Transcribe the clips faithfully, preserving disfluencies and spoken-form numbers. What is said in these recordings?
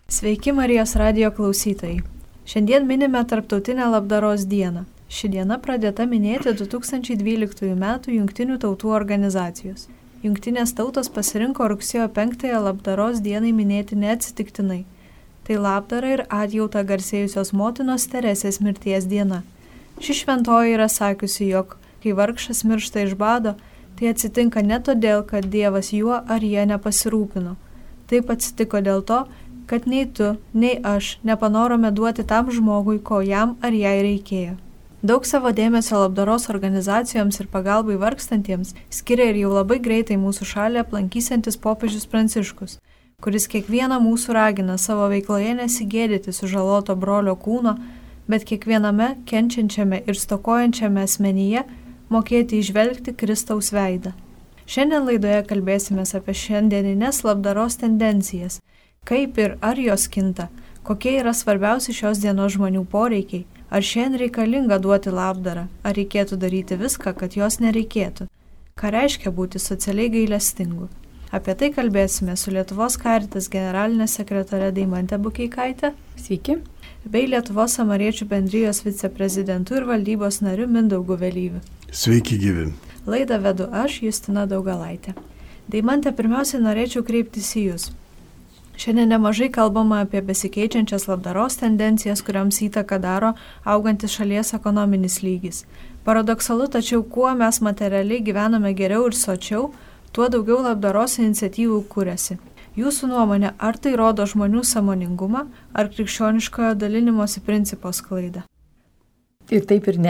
Sveiki Marijos radijo klausytojai. Šiandien minime Tarptautinę labdaros dieną. Ši diena pradėta minėti du tūkstančiai dvyliktųjų metų Jungtinių tautų organizacijos. Jungtinės tautos pasirinko rugsėjo penktąją labdaros dienai minėti neatsitiktinai. Tai labdara ir atjauta garsėjusios motinos Teresės mirties diena. Ši šventoji yra sakiusi, jog kai vargšas miršta iš bado, tai atsitinka ne todėl, kad Dievas juo ar jie nepasirūpino. Taip atsitiko dėl to, kad nei tu, nei aš nepanorome duoti tam žmogui, ko jam ar jai reikėjo. Daug savo dėmesio labdaros organizacijoms ir pagalbai vargstantiems skiria ir jau labai greitai mūsų šalį aplankysiantis popiežius Pranciškus, kuris kiekvieną mūsų ragina savo veikloje nesigėdyti sužaloto brolio kūno, bet kiekviename kenčiančiame ir stokojančiame asmenyje mokėti įžvelgti Kristaus veidą. Šiandien laidoje kalbėsimės apie šiandieninės labdaros tendencijas, kaip ir ar jos kinta, kokie yra svarbiausi šios dienos žmonių poreikiai, ar šiandien reikalinga duoti labdarą, ar reikėtų daryti viską, kad jos nereikėtų, ką reiškia būti socialiai gailestingu. Apie tai kalbėsime su Lietuvos Caritas generalinė sekretorė Deimante Bukeikaite. Sveiki. Bei Lietuvos Samariečių bendrijos viceprezidentu ir valdybos nariu Mindaugu Velyviu. Sveiki gyvi. Laidą vedu aš, Justina Daugalaitė. Deimante, pirmiausiai norėčiau kreiptis į Jūs. Šiandien nemažai kalbama apie besikeičiančias labdaros tendencijas, kuriams įtaką daro augantis šalies ekonominis lygis. Paradoksalu, tačiau kuo mes materialiai gyvename geriau ir sočiau, tuo daugiau labdaros iniciatyvų kūrėsi. Jūsų nuomonė, ar tai rodo žmonių sąmoningumą, ar krikščioniškojo dalinimosi principo sklaidą? Ir taip ir ne.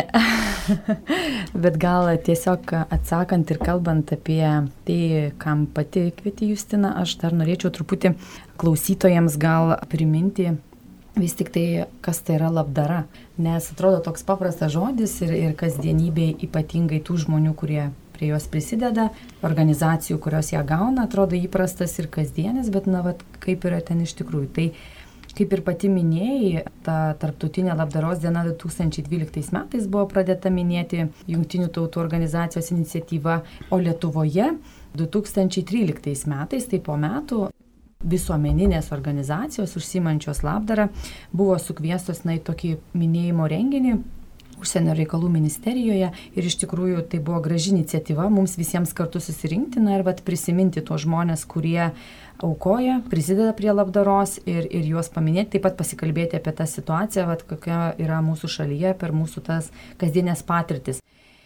Bet gal tiesiog atsakant ir kalbant apie tai, kam pati kvieti Justina, aš dar norėčiau truputį klausytojams gal priminti vis tik tai, kas tai yra labdara. Nes atrodo toks paprastas žodis ir, ir kasdienybėje ypatingai tų žmonių, kurie prie jos prisideda, organizacijų, kurios ją gauna, atrodo įprastas ir kasdienis, bet na, vat, kaip yra ten iš tikrųjų. Tai kaip ir pati minėjai, ta Tarptautinė labdaros diena du tūkstančiai dvyliktais metais buvo pradėta minėti Jungtinių tautų organizacijos iniciatyva, o Lietuvoje du tūkstančiai tryliktais metais, tai po metų, visuomeninės organizacijos užsiimančios labdarą buvo sukviestos na, į tokį minėjimo renginį Užsienio reikalų ministerijoje ir iš tikrųjų tai buvo graži iniciatyva mums visiems kartu susirinkti na, ir vat, prisiminti tuos žmonės, kurie aukoja, prisideda prie labdaros ir, ir juos paminėti, taip pat pasikalbėti apie tą situaciją, vat, kokia yra mūsų šalyje per mūsų tas kasdienės patirtis.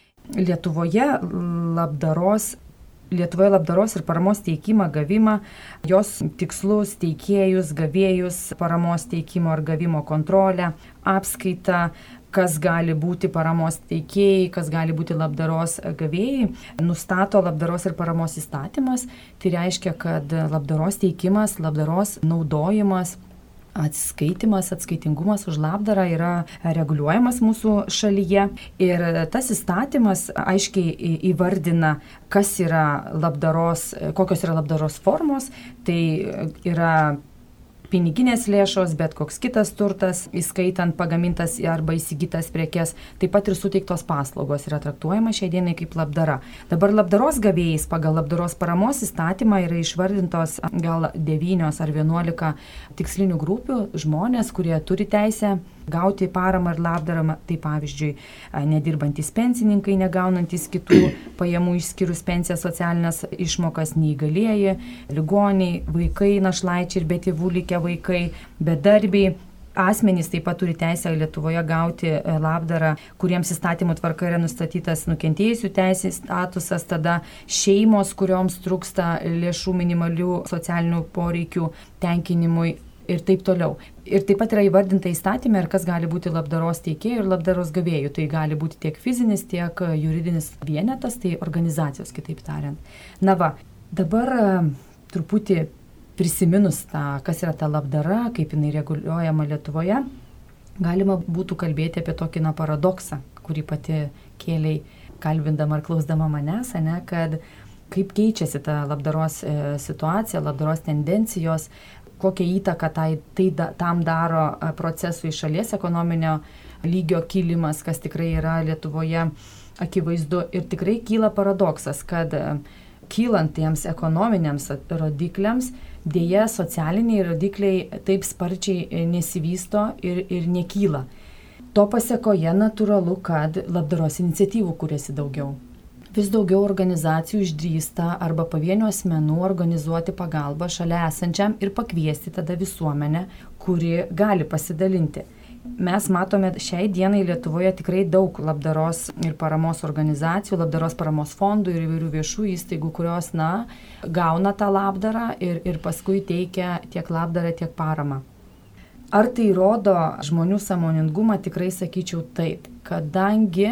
Lietuvoje labdaros Lietuvoje labdaros ir paramos teikimą, gavimą, jos tikslus, teikėjus, gavėjus, paramos teikimo ir gavimo kontrolę, apskaitą, kas gali būti paramos teikėjai, kas gali būti labdaros gavėjai, nustato labdaros ir paramos įstatymas. Tai reiškia, kad labdaros teikimas, labdaros naudojimas, atsiskaitimas, atskaitingumas už labdarą yra reguliuojamas mūsų šalyje ir tas įstatymas aiškiai įvardina, kas yra labdaros, kokios yra labdaros formos, tai yra piniginės lėšos, bet koks kitas turtas, įskaitant pagamintas arba įsigytas prekes, taip pat ir suteiktos paslaugos yra traktuojama šiai dienai kaip labdara. Dabar labdaros gavėjais pagal labdaros paramos įstatymą yra išvardintos gal devynios ar vienuolika tikslinių grupių žmonės, kurie turi teisę gauti paramą ir labdarą, tai pavyzdžiui, nedirbantis pensininkai, negaunantis kitų pajamų išskyrus pensijas, socialinės išmokas, neįgalieji, ligoniai, vaikai, našlaičiai ir be tėvų likę vaikai, bedarbiai. Asmenys taip pat turi teisę Lietuvoje gauti labdarą, kuriems įstatymų tvarka yra nustatytas nukentėjusių teisės statusas, tada šeimos, kurioms trūksta lėšų minimalių socialinių poreikių tenkinimui ir taip toliau. Ir taip pat yra įvardinta įstatymė, kas gali būti labdaros teikėjų ir labdaros gavėjų. Tai gali būti tiek fizinis, tiek juridinis vienetas, tai organizacijos, kitaip tariant. Na va, dabar truputį prisiminus tą, kas yra ta labdara, kaip jinai reguliuojama Lietuvoje, galima būtų kalbėti apie tokį na, paradoksą, kurį pati kėlei kalbindama ar klausdama manęs, ne, kad kaip keičiasi ta labdaros e, situacija, labdaros tendencijos, kokią įtaką tai, tai da, tam daro procesų į šalies ekonominio lygio kilimas, kas tikrai yra Lietuvoje akivaizdu. Ir tikrai kyla paradoksas, kad kylant tiems ekonominiams rodikliams, Dėja, socialiniai rodikliai taip sparčiai nesivysto ir, ir nekyla. To pasiekoje natūralu, kad labdaros iniciatyvų kuriasi daugiau. Vis daugiau organizacijų išdrįsta arba pavienių asmenų organizuoti pagalbą šalia esančiam ir pakviesti tada visuomenę, kuri gali pasidalinti. Mes matome šiai dienai Lietuvoje tikrai daug labdaros ir paramos organizacijų, labdaros paramos fondų ir įvairių viešų įstaigų, kurios, na, gauna tą labdarą ir, ir paskui teikia tiek labdarą, tiek paramą. Ar tai rodo žmonių sąmoningumą? Tikrai sakyčiau taip, kadangi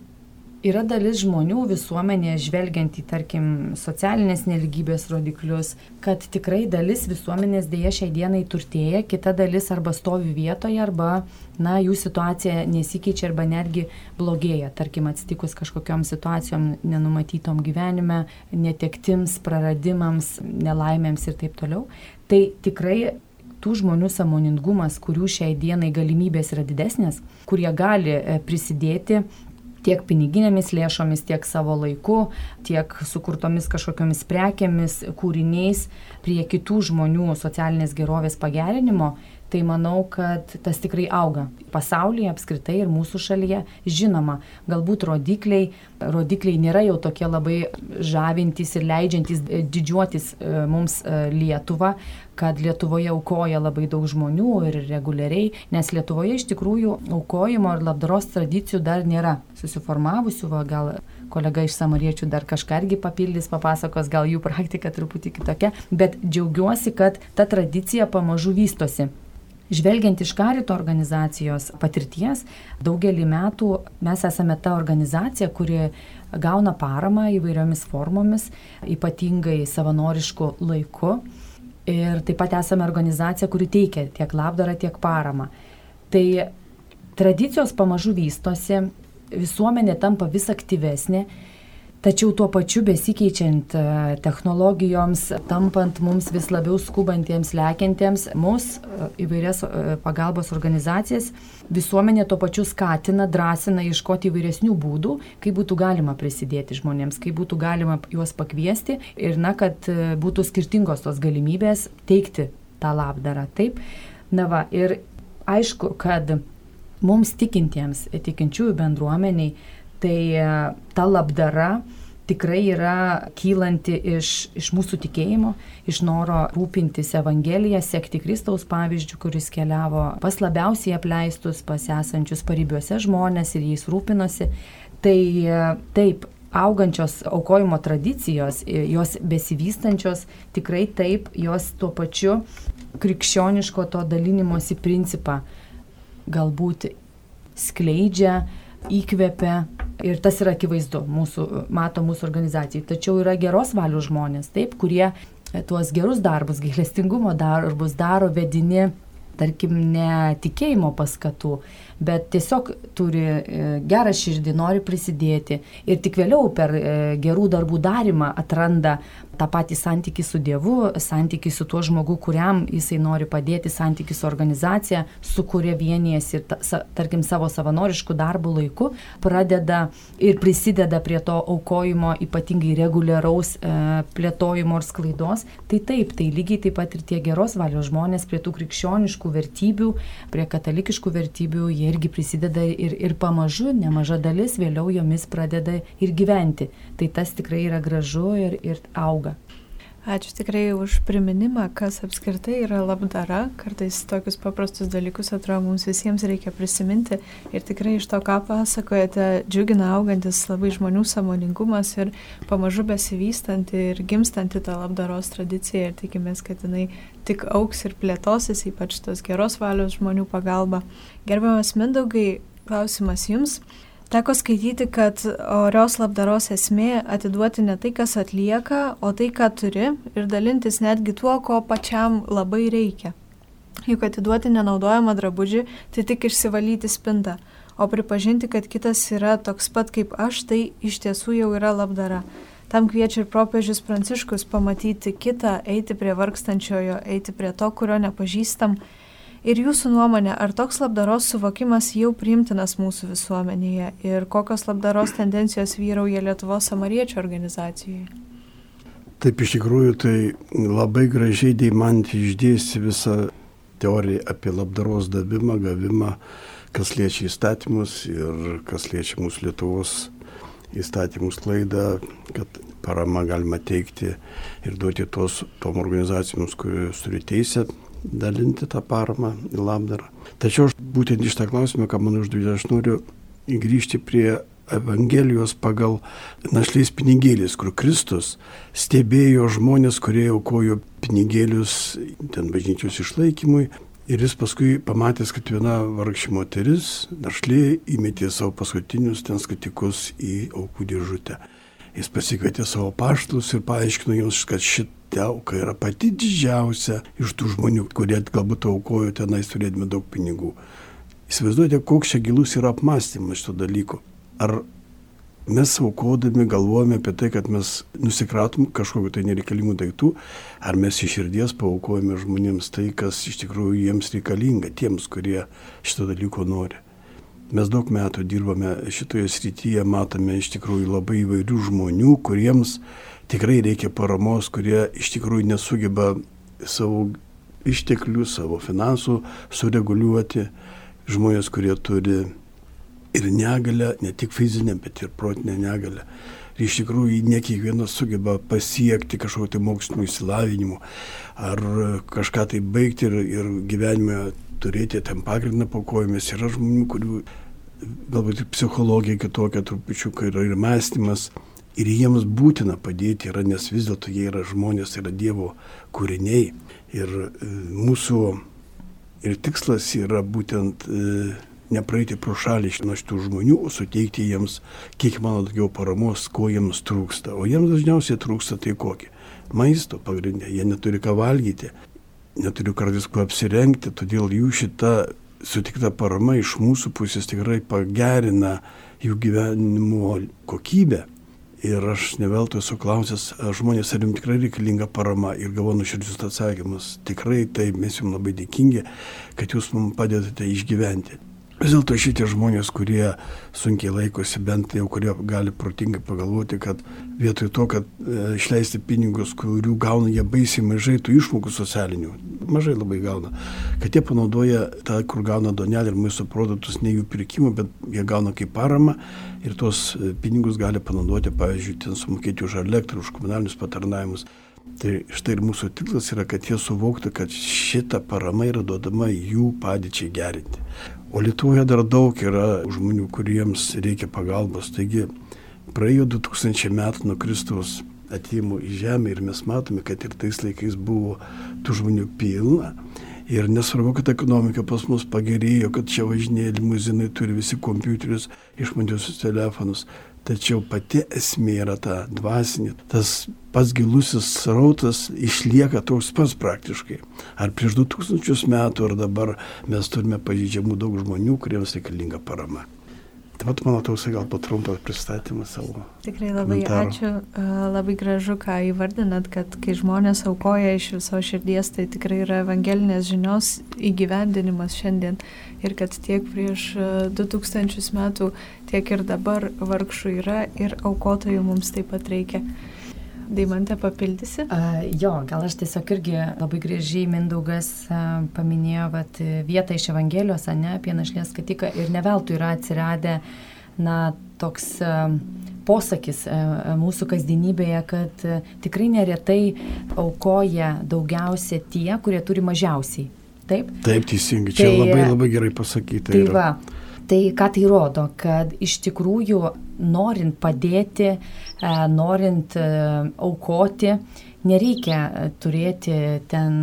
yra dalis žmonių visuomenėje žvelgiant į, tarkim, socialinės nelygybės rodiklius, kad tikrai dalis visuomenės dėja šiai dienai turtėja, kita dalis arba stovi vietoje, arba, na, jų situacija nesikeičia arba netgi blogėja. Tarkim, atsitikus kažkokiom situacijom nenumatytom gyvenime, netektims, praradimams, nelaimėms ir taip toliau. Tai tikrai tų žmonių sąmoningumas, kurių šiai dienai galimybės yra didesnės, kurie gali prisidėti tiek piniginėmis lėšomis, tiek savo laiku, tiek sukurtomis kažkokiamis prekėmis, kūriniais prie kitų žmonių socialinės gerovės pagerinimo, tai manau, kad tas tikrai auga pasaulyje apskritai ir mūsų šalyje. Žinoma, galbūt rodikliai, rodikliai nėra jau tokie labai žavintys ir leidžiantys didžiuotis mums Lietuvą, kad Lietuvoje aukoja labai daug žmonių ir reguliariai, nes Lietuvoje iš tikrųjų aukojimo ir labdaros tradicijų dar nėra susiformavusių, va, gal kolega iš Samariečių dar kažką irgi papildys, papasakos, gal jų praktika truputį kitokia, bet džiaugiuosi, kad ta tradicija pamažu vystosi. Žvelgiant iš Karito organizacijos patirties, daugelį metų mes esame ta organizacija, kuri gauna paramą įvairiomis formomis, ypatingai savanorišku laiku. Ir taip pat esame organizacija, kuri teikia tiek labdarą, tiek paramą. Tai tradicijos pamažu vystosi, visuomenė tampa vis aktyvesnė, tačiau tuo pačiu besikeičiant technologijoms, tampant mums vis labiau skubantiems, lekiantiems, mus įvairias pagalbos organizacijas, visuomenė tuo pačiu skatina, drąsina ieškoti įvairesnių būdų, kaip būtų galima prisidėti žmonėms, kaip būtų galima juos pakviesti ir, na, kad būtų skirtingos tos galimybės teikti tą labdarą. Taip, na va, ir aišku, kad mums tikintiems, tikinčiųjų bendruomeniai, tai ta labdara tikrai yra kylanti iš, iš mūsų tikėjimo, iš noro rūpintis Evangeliją, sekti Kristaus pavyzdžių, kuris keliavo pas labiausiai apleistus, pas esančius paribiuose žmonės ir jais rūpinosi. Tai taip, augančios aukojimo tradicijos, jos besivystančios, tikrai taip, jos tuo pačiu krikščioniško to dalinimosi principą galbūt skleidžia, įkvepia ir tas yra akivaizdu, mūsų, mato mūsų organizacijai. Tačiau yra geros valios žmonės, taip, kurie tuos gerus darbus, gailestingumo darbus daro vedini, tarkim, ne tikėjimo paskatų, bet tiesiog turi gerą širdį, nori prisidėti ir tik vėliau per gerų darbų darymą atranda tą patį santykį su Dievu, santykį su tuo žmogu, kuriam jisai nori padėti, santykį su organizacija, su kuria vienijasi ir, ta, tarkim, savo savanoriškų darbų laiku pradeda ir prisideda prie to aukojimo, ypatingai reguliaraus e, plėtojimo ir sklaidos. Tai taip, tai lygiai taip pat ir tie geros valios žmonės prie tų krikščioniškų vertybių, prie katalikiškų vertybių, jie irgi prisideda ir, ir pamažu, nemaža dalis vėliau jomis pradeda ir gyventi. Tai tas tikrai yra gražu ir, ir auga. Ačiū tikrai už priminimą, kas apskritai yra labdara. Kartais tokius paprastus dalykus atrodo mums visiems reikia prisiminti. Ir tikrai iš to, ką pasakojate, džiugina augantis labai žmonių sąmoningumas ir pamažu besivystanti ir gimstanti tą labdaros tradiciją. Ir tikimės, kad jinai tik augs ir plėtosis, ypač tos geros valios žmonių pagalba. Gerbiamas Mindaugai, klausimas jums. Teko skaityti, kad orios labdaros esmė atiduoti ne tai, kas atlieka, o tai, ką turi ir dalintis netgi tuo, ko pačiam labai reikia. Juk atiduoti nenaudojamą drabužį, tai tik išsivalyti spintą, o pripažinti, kad kitas yra toks pat kaip aš, tai iš tiesų jau yra labdara. Tam kviečia ir popiežius Pranciškus pamatyti kitą, eiti prie vargstančiojo, eiti prie to, kurio nepažįstam. Ir jūsų nuomonė, ar toks labdaros suvokimas jau priimtinas mūsų visuomenėje ir kokios labdaros tendencijos vyrauja Lietuvos Samariečių organizacijoje? Taip, iš tikrųjų, tai labai gražiai Deimantė išdėstė visą teoriją apie labdaros davimą, gavimą, kas liečia įstatymus ir kas liečia mūsų Lietuvos įstatymų sklaidą, kad parama galima teikti ir duoti tos, tom organizacijoms, kurios turi teisę dalinti tą paramą į labdarą. Tačiau aš būtent iš tą klausimą, ką man uždavė, aš noriu grįžti prie Evangelijos pagal našliais pinigėlis, kur Kristus stebėjo žmonės, kurie aukojo pinigėlius ten bažnyčios išlaikymui. Ir jis paskui pamatęs, kad viena vargšė moteris našlė įmetė savo paskutinius ten skatikus į aukų dėžutę. Jis pasikvietė savo apaštalus ir paaiškino jiems, kad šita auka yra pati didžiausia iš tų žmonių, kurie galbūt aukojo tenais turėdami daug pinigų. Įsivaizduojate, koks čia gilus yra apmąstymas šito dalyko. Ar mes aukodami galvojame apie tai, kad mes nusikratom kažkokiu tai nereikalingų daiktų, ar mes iš širdies paaukojame žmonėms tai, kas iš tikrųjų jiems reikalinga, tiems, kurie šito dalyko nori. Mes daug metų dirbame šitoje srityje, matome iš tikrųjų labai įvairių žmonių, kuriems tikrai reikia paramos, kurie iš tikrųjų nesugeba savo išteklių, savo finansų sureguliuoti, žmonės, kurie turi ir negalę, ne tik fizinę, bet ir protinę negalę. Ir iš tikrųjų ne kiekvienas sugeba pasiekti kažkokio tai mokslinio išsilavinimo ar kažką tai baigti ir, ir gyvenime turėti tam pagrindą paaukojimas. Yra žmonių, kurių galbūt ir psichologija kitokia trupučiuką yra ir mąstymas. Ir jiems būtina padėti yra, nes vis dėlto jie yra žmonės, yra Dievo kūriniai. Ir mūsų ir tikslas yra būtent nepraeiti pro šalį nuo šitų žmonių, o suteikti jiems kiek mano daugiau paramos, ko jiems trūksta. O jiems dažniausiai trūksta tai kokį? Maisto pagrindė, jie neturi ką valgyti, neturi kartais kuo apsirengti, todėl jų šita sutikta parama iš mūsų pusės tikrai pagerina jų gyvenimo kokybę. Ir aš neveltui esu klausęs žmonės, ar jums tikrai reikalinga parama, ir gavau nuoširdžius atsakymus. Tikrai taip, mes jums labai dėkingi, kad jūs mums padedate išgyventi. Vis dėlto šitie žmonės, kurie sunkiai laikosi, bent jau kurie gali protingai pagalvoti, kad vietoj to, kad e, išleisti pinigus, kurių gauna jie baisiai mažai tų išmokų socialinių, mažai labai gauna, kad jie panaudoja tą, kur gauna duonelį ir maisto produktus, ne jų pirkimų, bet jie gauna kaip paramą ir tos pinigus gali panaudoti, pavyzdžiui, ten sumokėti už elektrą, už komunalinius patarnavimus. Tai štai ir mūsų tikslas yra, kad jie suvoktų, kad šita parama yra duodama jų padėčiai gerinti. O Lietuvoje dar daug yra žmonių, kuriems reikia pagalbos. Taigi praėjo du tūkstančiai metų nuo Kristaus atėjimo į žemę ir mes matome, kad ir tais laikais buvo tų žmonių pilna. Ir nesvarbu, kad ekonomika pas mus pagerėjo, kad čia važinėja limuzinai, turi visi kompiuterius, išmaniuosius telefonus. Tačiau pati esmė yra ta dvasinė, tas pats gilusis srautas išlieka toks pats praktiškai. Ar prieš du tūkstančius metų, ar dabar mes turime pažeidžiamų daug žmonių, kuriems reikalinga parama. Tai pat mano tausai gal patrumpą pristatymą savo. Tikrai labai komentaro. Ačiū, labai gražu, ką įvardinat, kad kai žmonės aukoja iš viso širdies, tai tikrai yra evangelinės žinios įgyvendinimas šiandien. Ir kad tiek prieš du tūkstančius metų, tiek ir dabar vargšų yra ir aukotojų mums taip pat reikia. Deimantė, papildysi? Uh, jo, gal aš tiesiog irgi labai gražiai Mindaugas uh, paminėjo vat, vietą iš Evangelijos, ne, apie našlės skatiką, ir ne veltui yra atsiradę na, toks uh, posakis uh, mūsų kasdienybėje, kad uh, tikrai neretai aukoja daugiausia tie, kurie turi mažiausiai. Taip? Taip, teisingai. Čia tai, labai labai gerai pasakyta. Tai va. Tai ką tai rodo, kad iš tikrųjų norint padėti, norint aukoti, nereikia turėti ten,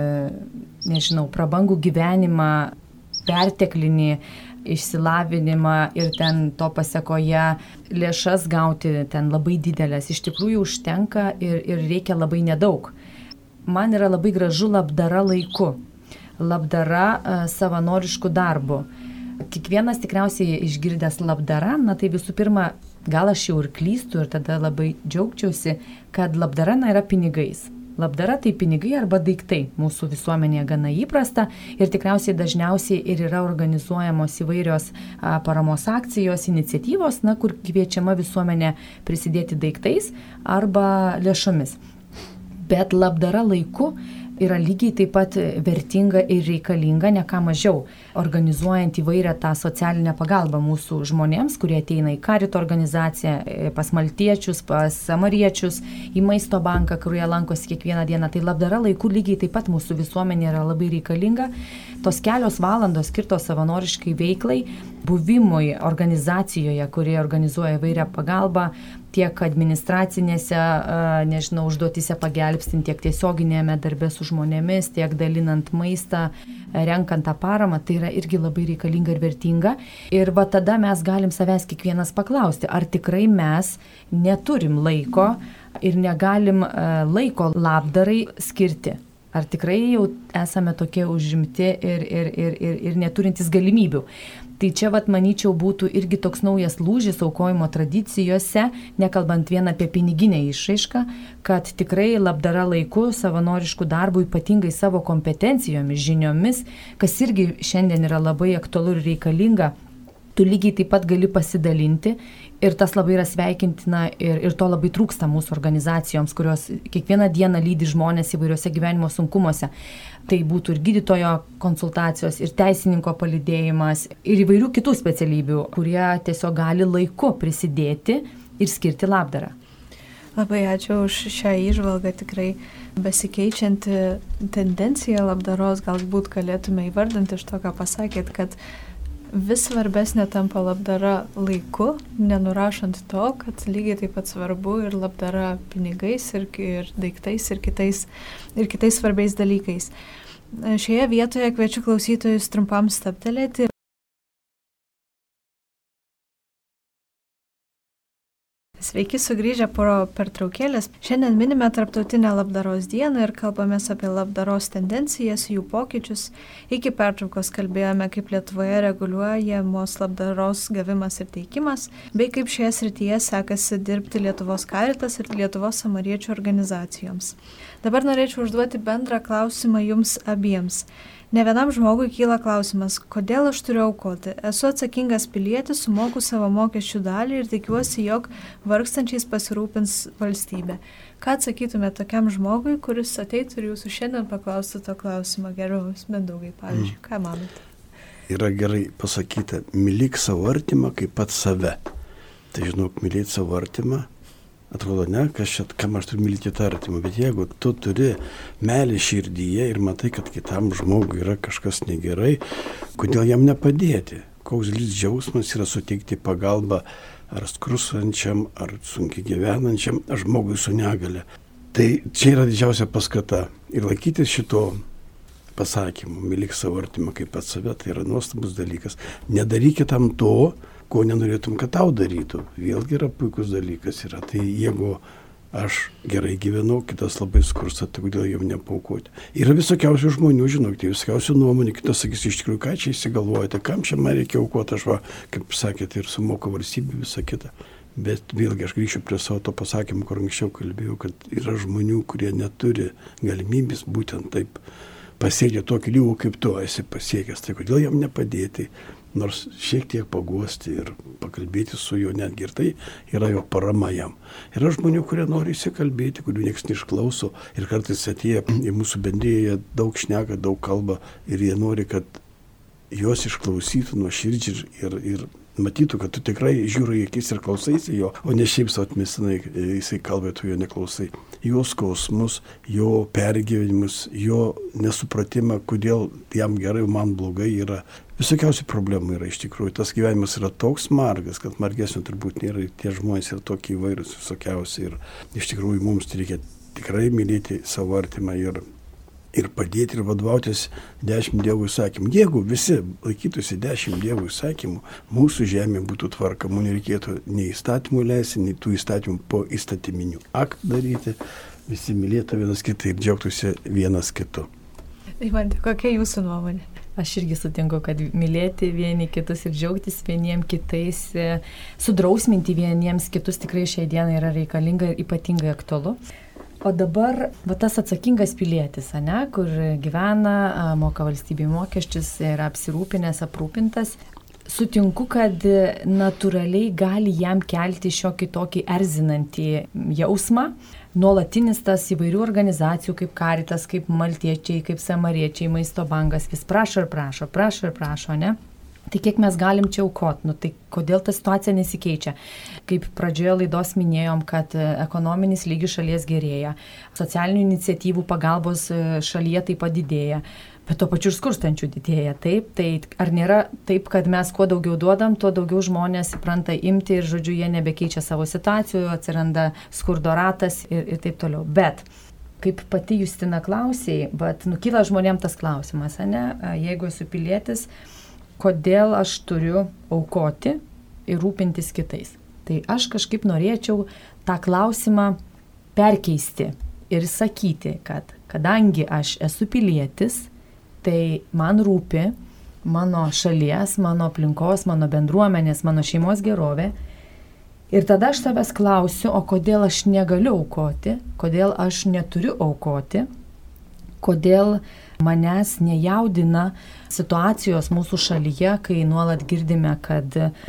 nežinau, prabangų gyvenimą, perteklinį išsilavinimą ir ten to pasekoje lėšas gauti ten labai didelės. Iš tikrųjų užtenka ir, ir reikia labai nedaug. Man yra labai gražu labdara laiku, labdara savanoriškų darbų. Kiekvienas tikriausiai išgirdęs labdarą, na tai visų pirma, gal aš jau ir klystu ir tada labai džiaugčiausi, kad labdara na, yra pinigais. Labdara tai pinigai arba daiktai. Mūsų visuomenėje gana įprasta ir tikriausiai dažniausiai ir yra organizuojamos įvairios a, paramos akcijos, iniciatyvos, na, kur kviečiama visuomenė prisidėti daiktais arba lėšomis. Bet labdara laiku yra lygiai taip pat vertinga ir reikalinga, ne ką mažiau, organizuojant įvairią tą socialinę pagalbą mūsų žmonėms, kurie ateina į Karito organizaciją, pas maltiečius, pas samariečius, į maisto banką, kurie lankosi kiekvieną dieną. Tai labdara laiku lygiai taip pat mūsų visuomenė yra labai reikalinga. Tos kelios valandos skirtos savanoriškai veiklai, buvimui organizacijoje, kurie organizuoja įvairią pagalbą, tiek administracinėse, nežinau, užduotise pagelbstinti, tiek tiesioginėme darbe su žmonėmis, tiek dalinant maistą, renkant tą paramą, tai yra irgi labai reikalinga ir vertinga. Ir va tada mes galim savęs kiekvienas paklausti, ar tikrai mes neturim laiko ir negalim laiko labdarai skirti. Ar tikrai jau esame tokie užimti ir, ir, ir, ir, ir neturintys galimybių. Tai čia, vat, manyčiau, būtų irgi toks naujas lūžis aukojimo tradicijose, nekalbant vien apie piniginę išraišką, kad tikrai labdara laiku, savanoriškų darbų, ypatingai savo kompetencijomis, žiniomis, kas irgi šiandien yra labai aktualu ir reikalinga, tu lygiai taip pat gali pasidalinti ir tas labai yra sveikintina ir, ir to labai trūksta mūsų organizacijoms, kurios kiekvieną dieną lydi žmonės įvairiuose gyvenimo sunkumuose. Tai būtų ir gydytojo konsultacijos, ir teisininko palydėjimas, ir įvairių kitų specialybių, kurie tiesiog gali laiku prisidėti ir skirti labdarą. Labai ačiū už šią įžvalgą, tikrai besikeičianti tendencija labdaros, galbūt galėtume įvardinti iš to, ką pasakėt, kad vis svarbesnė tampa labdara laiku, nenurašant to, kad lygiai taip pat svarbu ir labdara pinigais, ir, ir daiktais, ir kitais, ir kitais svarbiais dalykais. Šioje vietoje kviečiu klausytojus trumpam stabtelėti. Sveiki sugrįžę po pertraukėlės. Šiandien minime Tarptautinę labdaros dieną ir kalbamės apie labdaros tendencijas, jų pokyčius. Iki pertraukos kalbėjome, kaip Lietuvoje reguliuojamos labdaros gavimas ir teikimas, bei kaip šioje srityje sekasi dirbti Lietuvos Karitas ir Lietuvos samariečių organizacijoms. Dabar norėčiau užduoti bendrą klausimą jums abiems. Ne vienam žmogui kyla klausimas, kodėl aš turiu aukoti. Esu atsakingas pilietis, sumoku savo mokesčių dalį ir tikiuosi, jog vargstančiais pasirūpins valstybė. Ką atsakytume tokiam žmogui, kuris ateitų ir jūsų šiandien paklaustų to klausimą? Gerbiamas Mindaugai, pavyzdžiui, ką manote? Yra gerai pasakyta, mylėk savo artimą kaip pat save. Tai žinok, mylėti savo artimą. Atrodo, ne, kas čia, kam aš turiu mylėti tą artimą, bet jeigu tu turi meilę širdyje ir matai, kad kitam žmogui yra kažkas negerai, kodėl jam nepadėti? Koks didelis džiaugsmas yra suteikti pagalbą ar skrusančiam, ar sunkiai gyvenančiam, ar žmogui su negale. Tai čia yra didžiausia paskata. Ir laikytis šito pasakymu, mylėk savo artimą kaip pat save, tai yra nuostabus dalykas. Nedarykit tam to, ko nenorėtum, kad tau darytų. Vėlgi yra puikus dalykas. Yra. Tai jeigu aš gerai gyvenau, kitas labai skursta, tai kodėl jau nepaukoti. Yra visokiausių žmonių, žinokite, visokiausių nuomonių, kitas sakys, iš tikrųjų, ką čia įsigalvojate, kam čia man reikia aukoti, aš va, kaip sakėte, ir sumoka valstybė, visą kitą. Bet vėlgi aš grįšiu prie savo to pasakymų, kur anksčiau kalbėjau, kad yra žmonių, kurie neturi galimybės būtent taip pasiekti tokį lygų, kaip tu esi pasiekęs. Tai kodėl jam nepadėti? Nors šiek tiek paguosti ir pakalbėti su juo netgi ir tai yra jo parama jam. Yra žmonių, kurie nori įsikalbėti, kurių niekas neišklauso ir kartais atėję į mūsų bendriją daug šneka, daug kalba ir jie nori, kad juos išklausytų nuoširdžiai ir, ir matytų, kad tu tikrai žiūri į akis ir klausaisi jo, o ne šiaip sau atmestinai jisai kalba, tu jo neklausai. Jo skausmus, jo pergyvenimus, jo nesupratimą, kodėl jam gerai, man blogai yra. Visokiausių problemų yra iš tikrųjų. Tas gyvenimas yra toks margas, kad margesnio turbūt nėra. Tie žmonės yra tokie įvairūs, visokiausi. Ir iš tikrųjų mums reikia tikrai mylėti savo artimą ir, ir padėti ir vadovautis dešimt Dievo įsakymų. Jeigu visi laikytųsi dešimt Dievo įsakymų, mūsų žemė būtų tvarka. Mums nereikėtų nei įstatymų leisti, nei tų įstatymų po įstatyminių aktų daryti. Visi mylėtų vienas kitą ir džiaugtųsi vienas kitu. Eimante, kokia jūsų nuomonė? Aš irgi sutinku, kad mylėti vieni kitus ir džiaugtis vieniem kitais, sudrausminti vieniems kitus tikrai šiai dienai yra reikalinga ir ypatingai aktualu. O dabar va, tas atsakingas pilietis, ane, kur gyvena, moka valstybei mokesčius, yra apsirūpinęs, aprūpintas. sutinku, kad natūraliai gali jam kelti šiokį tokį erzinantį jausmą. Nuolatinis tas įvairių organizacijų, kaip Karitas, kaip Maltiečiai, kaip Samariečiai, Maisto bankas, vis prašo ir prašo, prašo ir prašo, ne? Tai kiek mes galim čia aukoti, nu tai kodėl ta situacija nesikeičia? Kaip pradžioje laidos minėjom, kad ekonominis lygis šalies gerėja, socialinių iniciatyvų pagalbos šalyje taip pat didėja, bet to pačiu ir skurstančių didėja. Taip, tai ar nėra taip, kad mes kuo daugiau duodam, tuo daugiau žmonės įpranta imti ir, žodžiu, jie nebekeičia savo situacijų, atsiranda skurdo ratas ir, ir taip toliau. Bet kaip pati Justina klausėjai, bet nukyla žmonėm tas klausimas, ne? Jeigu esu pilietis, kodėl aš turiu aukoti ir rūpintis kitais. Tai aš kažkaip norėčiau tą klausimą perkeisti ir sakyti, kad kadangi aš esu pilietis, tai man rūpi mano šalies, mano aplinkos, mano bendruomenės, mano šeimos gerovė. Ir tada aš savęs klausiu, o kodėl aš negaliu aukoti, kodėl aš neturiu aukoti, kodėl manęs nejaudina situacijos mūsų šalyje, kai nuolat girdime, kad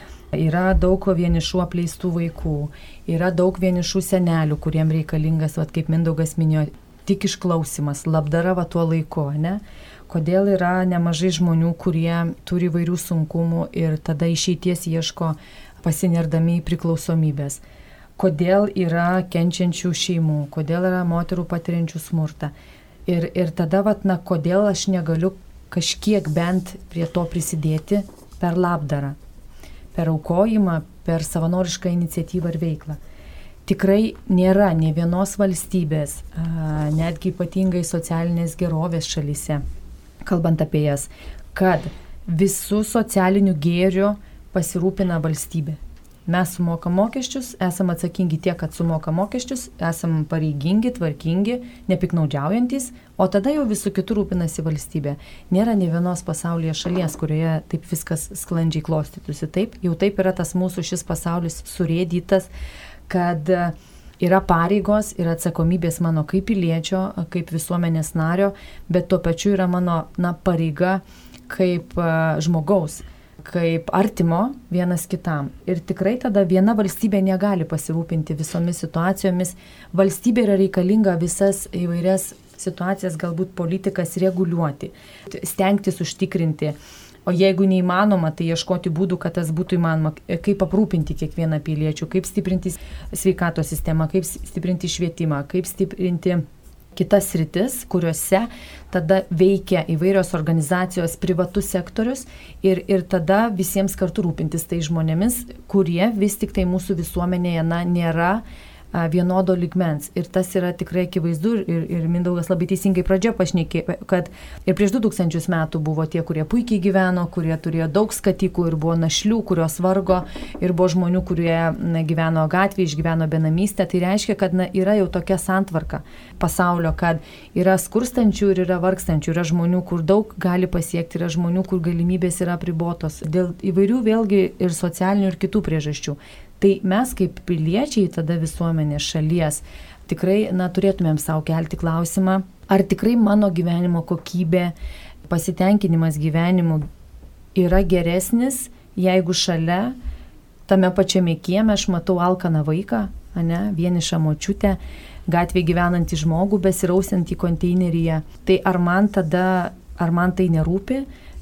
yra daug vienišų apleistų vaikų, yra daug vienišų senelių, kuriem reikalingas, vat, kaip Mindaugas minėjo, tik išklausimas, labdara va tuo laiku, ne? Kodėl yra nemažai žmonių, kurie turi įvairių sunkumų ir tada išeities ieško pasinerdami į priklausomybės. Kodėl yra kenčiančių šeimų, kodėl yra moterų patiriančių smurtą. Ir, ir tada, vat, na, kodėl aš negaliu kažkiek bent prie to prisidėti per labdarą, per aukojimą, per savanorišką iniciatyvą ir veiklą. Tikrai nėra nė vienos valstybės, netgi ypatingai socialinės gerovės šalyse, kalbant apie jas, kad visų socialinių gėrių pasirūpina valstybė. Mes sumokam mokesčius, esam atsakingi tiek, kad sumokam mokesčius, esam pareigingi, tvarkingi, nepiknaudžiaujantis, o tada jau visų kitų rūpinasi valstybė. Nėra nė vienos pasaulyje šalies, kurioje taip viskas sklandžiai klostytųsi. Taip, jau taip yra tas mūsų šis pasaulis surėdytas, kad yra pareigos ir atsakomybės mano kaip piliečio, kaip visuomenės nario, bet tuo pačiu yra mano, na, pareiga kaip uh, žmogaus, kaip artimo vienas kitam. Ir tikrai tada viena valstybė negali pasirūpinti visomis situacijomis. Valstybė yra reikalinga visas įvairias situacijas, galbūt politikas reguliuoti, stengtis užtikrinti. O jeigu neįmanoma, tai ieškoti būdų, kad tas būtų įmanoma, kaip aprūpinti kiekvieną piliečių, kaip stiprinti sveikatos sistemą, kaip stiprinti švietimą, kaip stiprinti kitas sritis, kuriuose tada veikia įvairios organizacijos, privatus sektorius ir, ir tada visiems kartu rūpintis tai žmonėmis, kurie vis tik tai mūsų visuomenėje na, nėra a, vienodo lygmens. Ir tas yra tikrai akivaizdu ir, ir Mindaugas labai teisingai pradžioje pašnekė, kad ir prieš du tūkstančius metų buvo tie, kurie puikiai gyveno, kurie turėjo daug skatikų ir buvo našlių, kurios vargo ir buvo žmonių, kurie na, gyveno gatvėje, išgyveno benamystę. Tai reiškia, kad na, yra jau tokia santvarka pasaulio, kad yra skurstančių ir yra vargstančių, yra žmonių, kur daug gali pasiekti, yra žmonių, kur galimybės yra apribotos dėl įvairių vėlgi ir socialinių ir kitų priežasčių. Tai mes kaip piliečiai tada visuomenės šalies tikrai na, turėtumėm savo kelti klausimą, ar tikrai mano gyvenimo kokybė, pasitenkinimas gyvenimu yra geresnis, jeigu šalia tame pačiame kieme aš matau alkaną vaiką, ane, vienišą močiutę, gatvėje gyvenantį žmogų, besirausiantį konteineryje. Tai ar man tada, ar man tai nerūpi?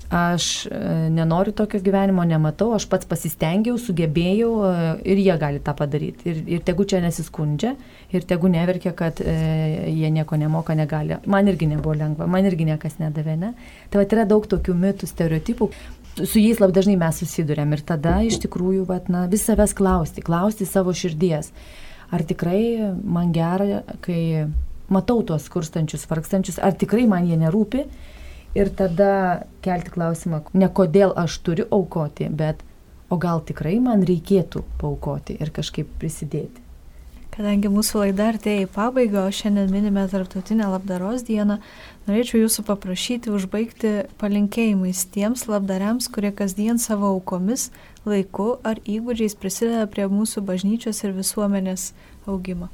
Aš nenoriu tokio gyvenimo, nematau, aš pats pasistengiau, sugebėjau ir jie gali tą padaryti. Ir, ir tegu čia nesiskundžia, ir tegu neverkia, kad e, jie nieko nemoka, negali. Man irgi nebuvo lengva, man irgi niekas nedavė, ne? Tai vat yra daug tokių mitų, stereotipų, su jais labai dažnai mes susiduriam. Ir tada iš tikrųjų vat, na, vis savęs klausti, klausti savo širdies. Ar tikrai man gera, kai matau tuos skurstančius, vargstančius, ar tikrai man jie nerūpi? Ir tada kelti klausimą, ne kodėl aš turiu aukoti, bet o gal tikrai man reikėtų paaukoti ir kažkaip prisidėti. Kadangi mūsų laida artėja į pabaigą, o šiandien minime Tarptautinę labdaros dieną, norėčiau jūsų paprašyti užbaigti palinkėjimais tiems labdariams, kurie kasdien savo aukomis, laiku ar įgūdžiais prisideda prie mūsų bažnyčios ir visuomenės augimo.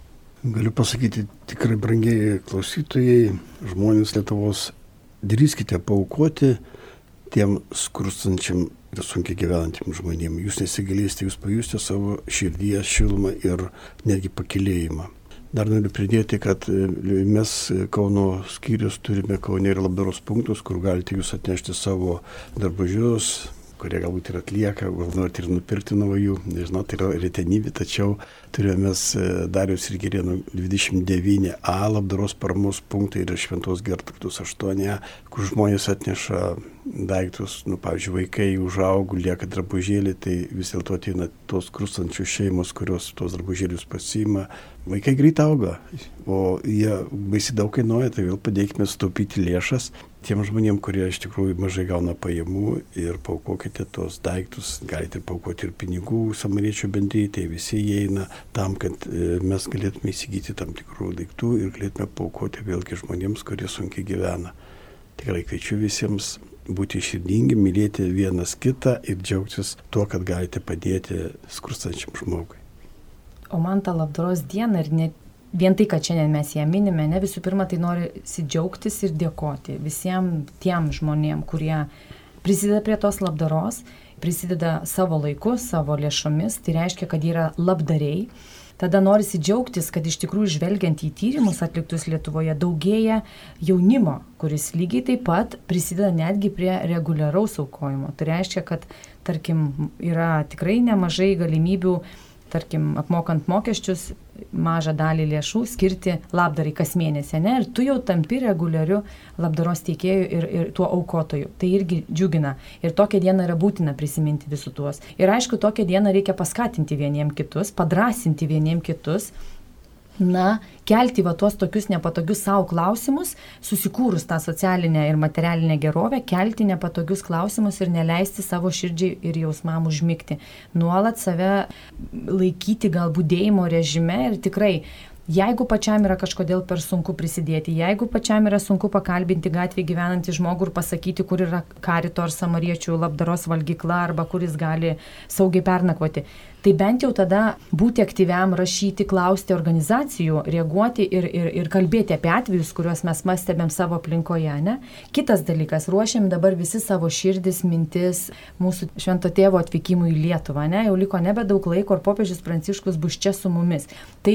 Galiu pasakyti tikrai brangiai klausytojai, žmonės Lietuvos, drįskite paaukoti tiem skurstančiam ir sunkiai gyvenantiem žmonėm. Jūs nesigalėsite, jūs pajusite savo širdies šilumą ir netgi pakilėjimą. Dar noriu pridėti, kad mes Kauno skyrius turime Kaune ir labdaros punktus, kur galite jūs atnešti savo drabužius, kurie galbūt ir atlieka, gal norite ir nupirkti naujų, nežinau, tai yra retenybė, tačiau turime mes Dariaus ir Girėno dvidešimt devyni A labdaros paramos punktai ir Šventos Gertrūdos aštuoni A, kur žmonės atneša daiktus, nu, pavyzdžiui, vaikai užaugo, lieka drabužėlį, tai vis dėlto ateina tos skurstančių šeimos, kurios tos drabužėlius pasiima. Vaikai greit auga, o jie baisiai daug kainuoja, tai vėl padėkime sutaupyti lėšas tiem žmonėm, kurie iš tikrųjų mažai gauna pajamų, ir paaukokite tos daiktus, galite paaukoti ir pinigų Samariečių bendrijai, tai visi įeina tam, kad mes galėtume įsigyti tam tikrų daiktų ir galėtume paaukoti vėlgi žmonėms, kurie sunkiai gyvena. Tikrai kviečiu visiems būti širdingi, mylėti vienas kitą ir džiaugtis tuo, kad galite padėti skurstančiam žmogui. O man tą labdaros dieną ir net vien tai, kad šiandien mes ją minime, ne, visų pirma, tai noriu džiaugtis ir dėkoti visiems tiem žmonėm, kurie prisideda prie tos labdaros, prisideda savo laiku, savo lėšomis, tai reiškia, kad yra labdariai. Tada norisi džiaugtis, kad iš tikrųjų žvelgiant į tyrimus atliktus Lietuvoje daugėja jaunimo, kuris lygiai taip pat prisideda netgi prie reguliaraus aukojimo. Tai reiškia, kad, tarkim, yra tikrai nemažai galimybių, tarkim, apmokant mokesčius, mažą dalį lėšų skirti labdarai kas mėnesį, ne? Ir tu jau tampi reguliariu labdaros teikėju ir, ir tuo aukotoju. Tai irgi džiugina. Ir tokią dieną yra būtina prisiminti visų tuos. Ir aišku, tokią dieną reikia paskatinti vieniem kitus, padrasinti vieniem kitus, na, kelti va tuos tokius nepatogius savo klausimus, susikūrus tą socialinę ir materialinę gerovę, kelti nepatogius klausimus ir neleisti savo širdžiai ir jausmam užmigti. Nuolat save laikyti gal budėjimo režime ir tikrai, jeigu pačiam yra kažkodėl per sunku prisidėti, jeigu pačiam yra sunku pakalbinti gatvėje gyvenantį žmogų ir pasakyti, kur yra Karito ar Samariečių labdaros valgykla arba kuris gali saugiai pernakvoti, tai bent jau tada būti aktyviam, rašyti, klausti organizacijų, reaguoti ir, ir, ir kalbėti apie atvejus, kuriuos mes stebėm savo aplinkoje. Ne? Kitas dalykas, ruošiam dabar visi savo širdis, mintis mūsų Švento Tėvo atvykimui į Lietuvą. Ne? Jau liko nebedaug laiko ir popiežius Pranciškus bus čia su mumis. Tai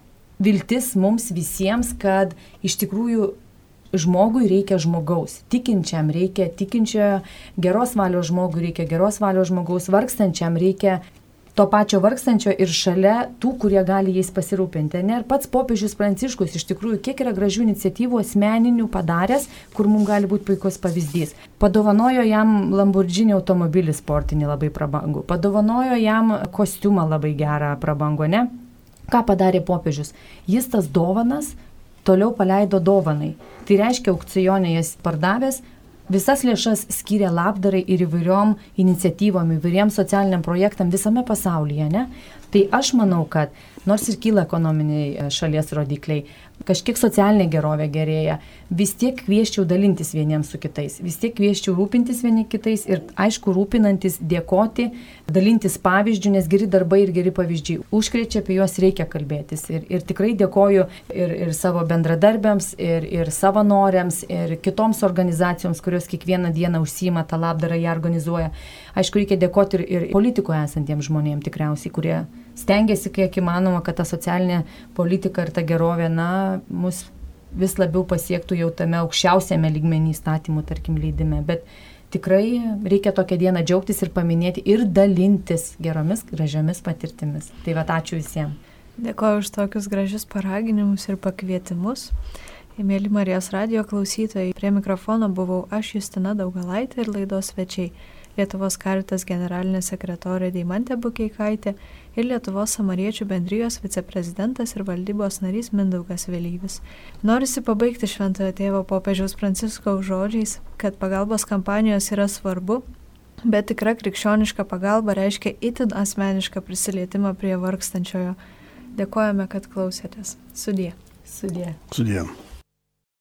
viltis mums visiems, kad iš tikrųjų žmogui reikia žmogaus, tikinčiam reikia tikinčiojo, geros valios žmogui reikia geros valios žmogaus, vargstančiam reikia to pačio vargstančio ir šalia tų, kurie gali jais pasirūpinti. Ne? Ir pats popiežius Pranciškus iš tikrųjų kiek yra gražių iniciatyvų asmeninių padaręs, kur mums gali būti puikus pavyzdys. Padovanojo jam Lamborghini automobilį sportinį labai prabangų, padovanojo jam kostiumą labai gerą prabangų, ne? Ką padarė popiežius? Jis tas dovanas toliau paleido dovanai. Tai reiškia, aukcione jas pardavęs, visas lėšas skyrė labdarai ir įvairiom iniciatyvom, įvairiem socialiniam projektam visame pasaulyje. Ne? Tai aš manau, kad nors ir kyla ekonominiai šalies rodikliai, kažkiek socialinė gerovė gerėja, vis tiek kvieščiau dalintis vieniems su kitais, vis tiek kvieščiau rūpintis vieni kitais ir aišku rūpinantis, dėkoti, dalintis pavyzdžių, nes geri darbai ir geri pavyzdžiai užkrečia, apie juos reikia kalbėtis. Ir, ir tikrai dėkoju ir, ir savo bendradarbiams, ir, ir savanoriams, ir kitoms organizacijoms, kurios kiekvieną dieną užsiima tą labdarą, ją organizuoja. Aišku, reikia dėkoti ir, ir politikoje esantiems žmonėms tikriausiai, kurie stengiasi kiek įmanoma, kad ta socialinė politika ir ta gerovė, na, mus vis labiau pasiektų jau tame aukščiausiame lygmenį įstatymų, tarkim, leidime. Bet tikrai reikia tokią dieną džiaugtis ir paminėti ir dalintis geromis, gražiomis patirtimis. Tai va, ačiū visiems. Dėkoju už tokius gražius paraginimus ir pakvietimus. Mėly Marijos radijo klausytojai, prie mikrofono buvau aš, Justina Daugalaitė, ir laidos svečiai Lietuvos Karitas generalinė sekretorė Deimantė Bukeikaitė ir Lietuvos Samariečių bendrijos viceprezidentas ir valdybos narys Mindaugas Vėlyvis. Norisi pabaigti Šventojo Tėvo popiežiaus Pranciškaus žodžiais, kad pagalbos kampanijos yra svarbu, bet tikra krikščioniška pagalba reiškia itin asmenišką prisilietimą prie vargstančiojo. Dėkojame, kad klausėtės. Sudie. Sudie. Sudie.